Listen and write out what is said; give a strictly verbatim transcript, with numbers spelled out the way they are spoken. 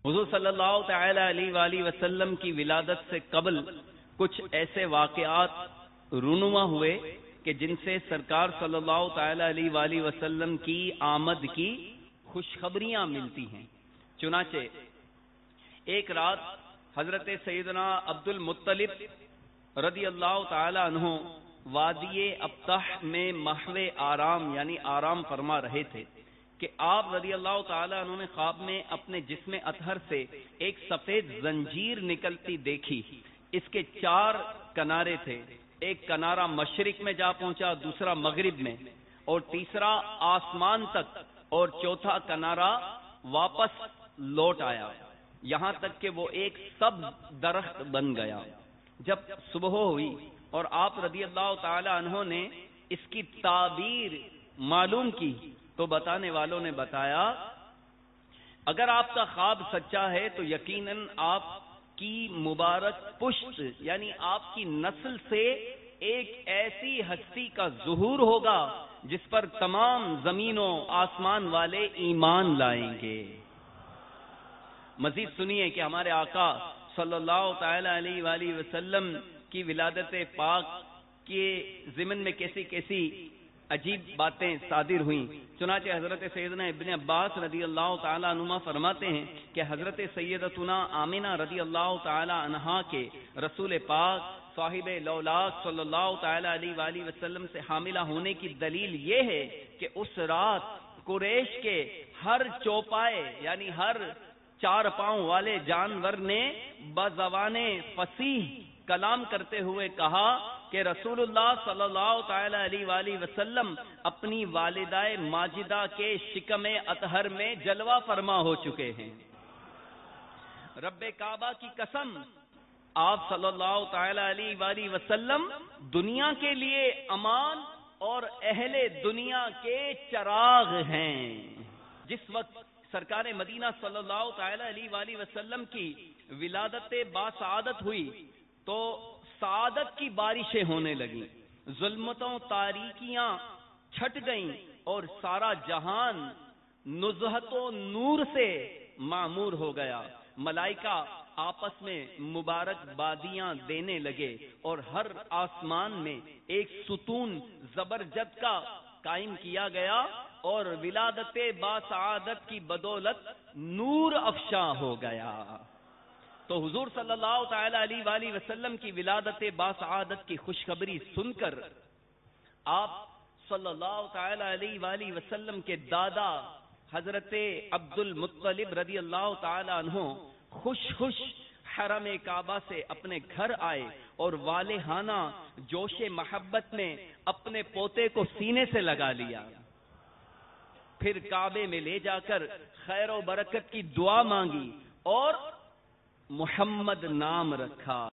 حضور صلی اللہ تعالی علیہ وآلہ وسلم کی ولادت سے قبل کچھ ایسے واقعات رونما ہوئے کہ جن سے سرکار صلی اللہ تعالی علیہ وآلہ وسلم کی آمد کی خوشخبریاں ملتی ہیں۔ چنانچہ ایک رات حضرت سیدنا عبد المطلب رضی اللہ تعالی عنہ وادی ابطح میں محو آرام یعنی آرام فرما رہے تھے کہ آپ رضی اللہ تعالی عنہ نے خواب میں اپنے جسم اطہر سے ایک سفید زنجیر نکلتی دیکھی۔ اس کے چار کنارے تھے، ایک کنارہ مشرق میں جا پہنچا، دوسرا مغرب میں، اور تیسرا آسمان تک، اور چوتھا کنارہ واپس لوٹ آیا، یہاں تک کہ وہ ایک سبز درخت بن گیا۔ جب صبح ہوئی اور آپ رضی اللہ تعالی عنہ نے اس کی تعبیر معلوم کی تو بتانے والوں نے بتایا اگر آپ کا خواب سچا ہے تو یقیناً آپ کی مبارک پشت یعنی آپ کی نسل سے ایک ایسی ہستی کا ظہور ہوگا جس پر تمام زمین و آسمان والے ایمان لائیں گے۔ مزید سنیے کہ ہمارے آقا صلی اللہ تعالی علیہ وآلہ وسلم کی ولادت پاک کے ضمن میں کیسی کیسی عجیب باتیں صادر ہوئیں۔ چنانچہ حضرت سیدنا ابن عباس رضی اللہ تعالی عنہما فرماتے ہیں کہ حضرت سیدتنا آمنہ رضی اللہ تعالی عنہا کے رسول پاک صاحب لولاک صلی اللہ تعالی علیہ وآلہ وسلم سے حاملہ ہونے کی دلیل یہ ہے کہ اس رات قریش کے ہر چوپائے یعنی ہر چار پاؤں والے جانور نے بزبان فصیح کلام کرتے ہوئے کہا کہ رسول اللہ صلی اللہ تعالی علیہ وآلہ وسلم اپنی والدہ ماجدہ کے شکم اطہر میں جلوہ فرما ہو چکے ہیں۔ رب کعبہ کی قسم، آپ صلی اللہ تعالی علیہ وآلہ وسلم دنیا کے لیے امان اور اہل دنیا کے چراغ ہیں۔ جس وقت سرکار مدینہ صلی اللہ تعالی علیہ وآلہ وسلم کی ولادت باسعادت ہوئی تو سعادت کی بارشیں ہونے لگیں، ظلمتوں تاریکیاں چھٹ گئیں اور سارا جہان نزہت و نور سے معمور ہو گیا۔ ملائکہ آپس میں مبارک بادیاں دینے لگے اور ہر آسمان میں ایک ستون زبرجد کا قائم کیا گیا اور ولادت باسعادت کی بدولت نور افشاں ہو گیا۔ تو حضور صلی اللہ تعالی علیہ وآلہ وسلم کی ولادت باسعادت کی خوشخبری سن کر آپ صلی اللہ تعالی علیہ وآلہ وسلم کے دادا حضرت عبد المطلب رضی اللہ تعالی عنہ خوش خوش حرم کعبہ سے اپنے گھر آئے اور والہانہ جوش محبت میں اپنے پوتے کو سینے سے لگا لیا، پھر کعبے میں لے جا کر خیر و برکت کی دعا مانگی اور محمد نام رکھا۔